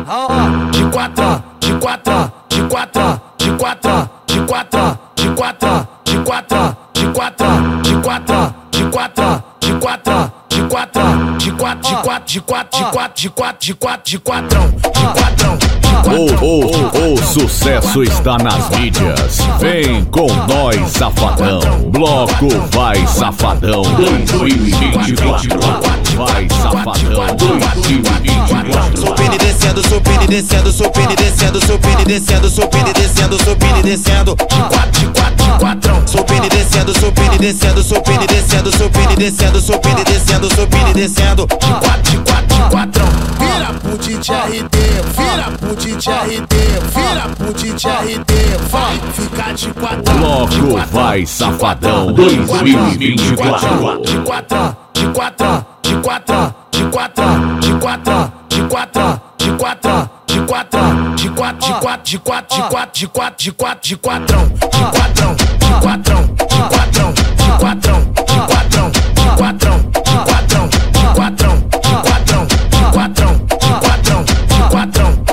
de quatro, de quatro, de quatro, de quatro, de quatro, de quatro, de quatro, de quatro, de quatro, de quatro, de quatro, de quatro, de quatro, de quatro, de quatro, de quatro, de quatro, de quatrão, de quatrão. O sucesso está nas mídias. Vem com nós, Safadão. Bloco Vai Safadão 2024. Vai Safadão 2024. Supine descendo, supine descendo, supine descendo, supine descendo, supine descendo, supine descendo. De quatrão. Supine descendo, supine descendo, supine descendo, supine descendo, supine descendo, supine descendo. De quatrão. Vira pro DJ RD, vira pro DJ RD, vira pro DJ RD, vai ficar de quatrão. Bloco Vai Safadão 2024. De quatro, de quatro, de quatro, de quatro, de quatro, de quatro, de quatro, de quatro, de quatro, de quatro, de quatro, de quatro, de quatro, de quatro, de quatrão, de quatrão, de quatrão, de quatrão, de quatrão, de quatrão, de quatrão, de quatrão, de quatrão, de quatrão, de quatrão, de quatrão, de quatrão, de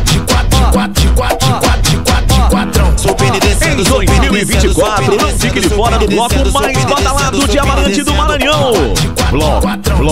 quatrão. Supine Em descendo, 2024, não fique de fora do bloco mais badalado de Amarante do Maranhão. Bloco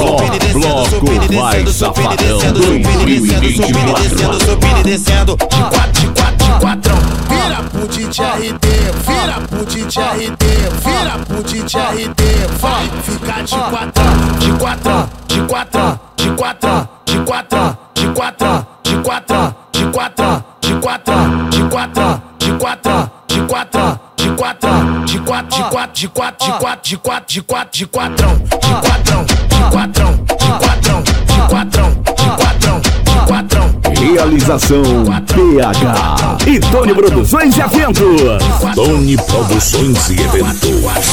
Vai Safadão 2024. supine descendo. De quatrão. Vira pro DJ RD, vira pro DJ RD, vira pro DJ RD, vai ficar de quatrão. De quatro, de quatro, de quatro, de quatro, de quatro, de quatro, de quatro, de quatro, de quatro, de quatro, de quatro, de quatro, de quatro, de quatro, de quatro, de quatro, de quatro, de quatro, de quatrão, de quatrão, de quatrão, de quatrão, de quatrão, de quatrão, de quatrão. Realização PH e Tony Produções e Eventos. Tony Produções e Eventos.